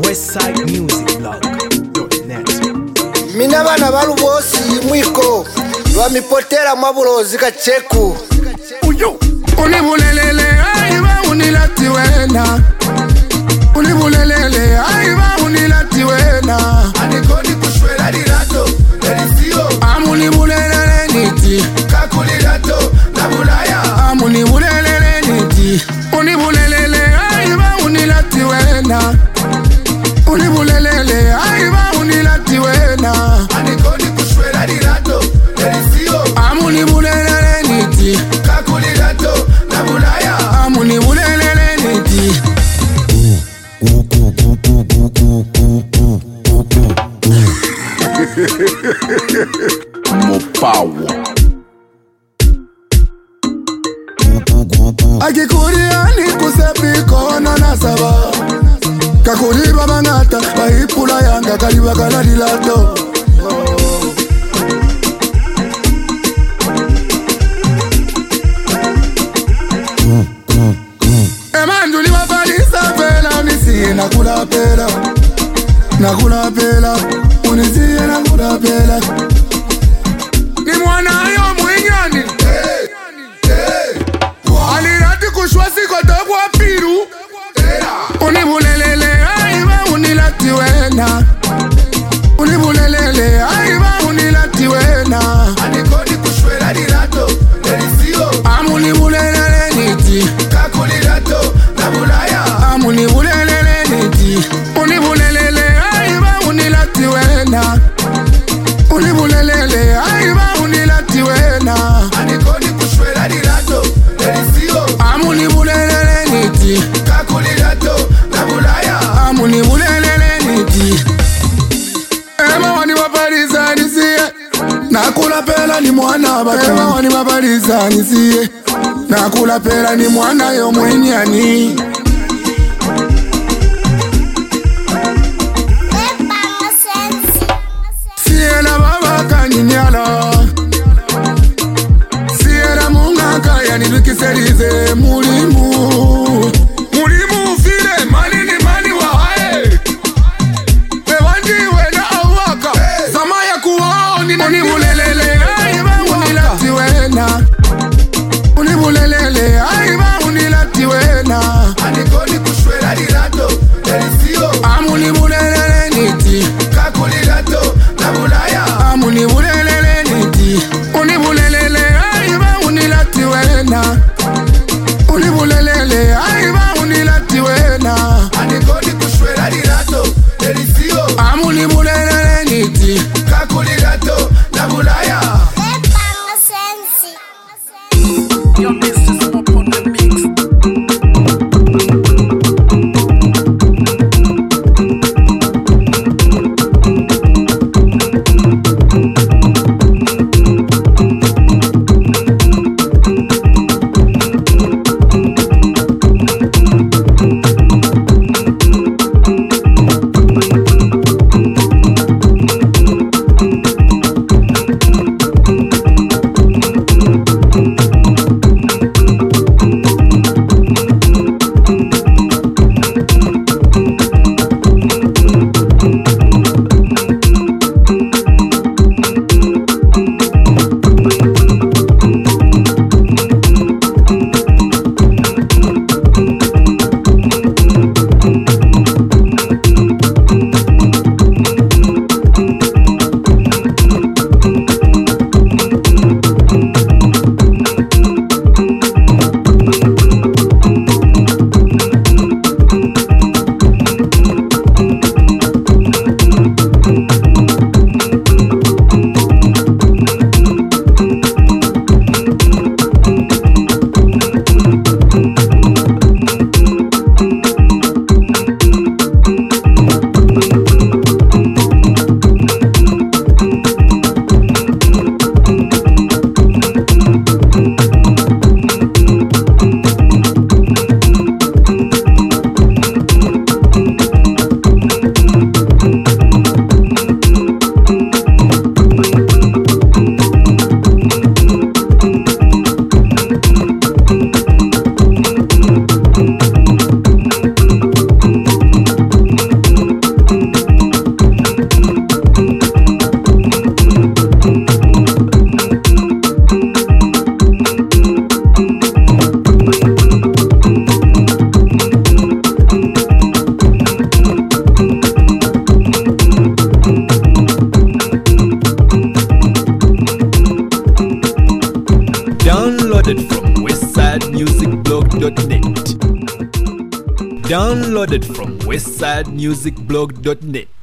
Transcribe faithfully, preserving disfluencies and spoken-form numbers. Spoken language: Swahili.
westside music blog dot net. Mina bana balubosi mwiko lwamipotera mwabulozi kacheku uyo unibulelele aiba unilati wena unibulelele aiba unilati wena anikoni kushwela lirato elisio amunibulelele niti kakulirato na bulaya amunibulelele niti unibulelele aiba unilati wena unibulelele aiba unilati wena anikoni kushwela lirato elisio amunibulelele niti kakulirato na bulaya amunibulelele niti Mopawa Akikuriani kusepi kona nasaba Kakuri baba ngata Baipula yanga kaliba kaladilato Emandu ni mafalisa pela Unisiye nakula pela Nakula pela Unisiye nakula pela Ni mwana yo mwinyani hey, hey. Alirati kushwasi kotokwa piru Unibulelele aiba unilati wena Unibulelele aiba unilati wena anikoni kushwela lirato elisio amunibulelele niti kakulirato na bulaya amunibulelele niti unibulelele aiba unilati wena unibulelele aiba unilati wena anikoni kushwela lirato elisio amunibulelele niti kakulirato na bulaya amunibulelele niti ema wani mapariza nisiye nakula pela ni mwana bata ema wani mapariza nisiye nakula pela ni mwana yo mwenyani Siena baba kanyinyala Siena mungaka yanilukiselize mulimu Mulimu ufile mani ni mani wa hae Ewandiwe na awaka Zama ya kuwao ni unibulelele aiba unilati wena Unibulelele aiba unilati wena Downloaded from westside music blog dot net.